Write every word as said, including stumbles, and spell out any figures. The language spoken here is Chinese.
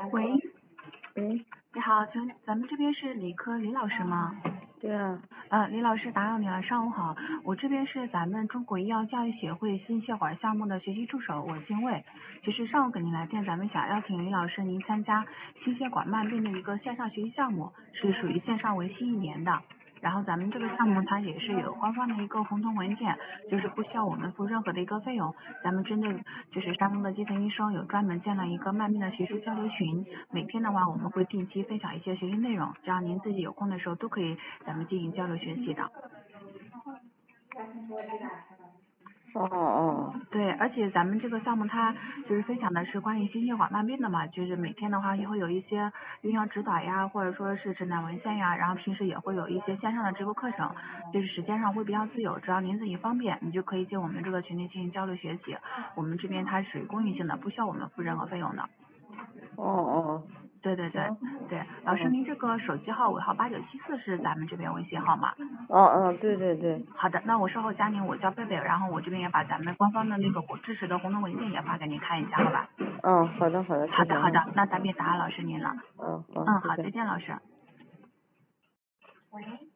喂， 喂， 你好，请问咱们这边是理科李老师吗？ 对啊， 呃，李老师打扰你了，上午好，我这边是咱们中国医药教育协会心血管项目的学习助手，我姓魏。其实上午给您来电，咱们想邀请李老师您参加心血管慢病的一个线上学习项目，是属于线上为期一年的。然后咱们这个项目它也是有官方的一个红头文件，就是不需要我们付任何的一个费用。咱们针对就是山东的基层医生有专门建了一个慢病的学术交流群，每天的话我们会定期分享一些学习内容，只要您自己有空的时候都可以咱们进行交流学习的。 哦哦， 对，而且咱们这个项目它就是分享的是关于心血管慢病的嘛，就是每天的话也会有一些用药指导呀，或者说是诊断文献呀，然后平时也会有一些线上的直播课程，就是时间上会比较自由，只要您自己方便，你就可以进我们这个群里进行交流学习。我们这边它是属于公益性的，不需要我们付任何费用的。 哦哦， 对对对对，老师您这个手机号尾号八九七四是咱们这边微信号吗？ 哦哦，对对对， 好的，那我稍后加您，我叫贝贝，然后我这边也把咱们官方的那个支持的红头文件也发给您看一下，好吧？ 嗯，好的好的， 好的好的， 谢谢啊， 那咱别打扰老师您了。 嗯好， 嗯，好， 再见再见老师。喂。